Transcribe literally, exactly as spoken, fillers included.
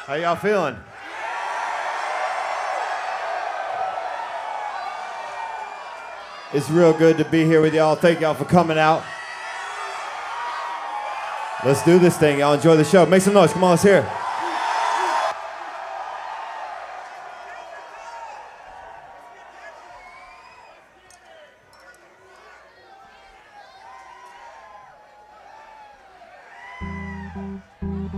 How y'all feeling? It's real good to be here with y'all. Thank y'all for coming out. Let's do this thing. Y'all enjoy the show. Make some noise. Come on, let's hear it.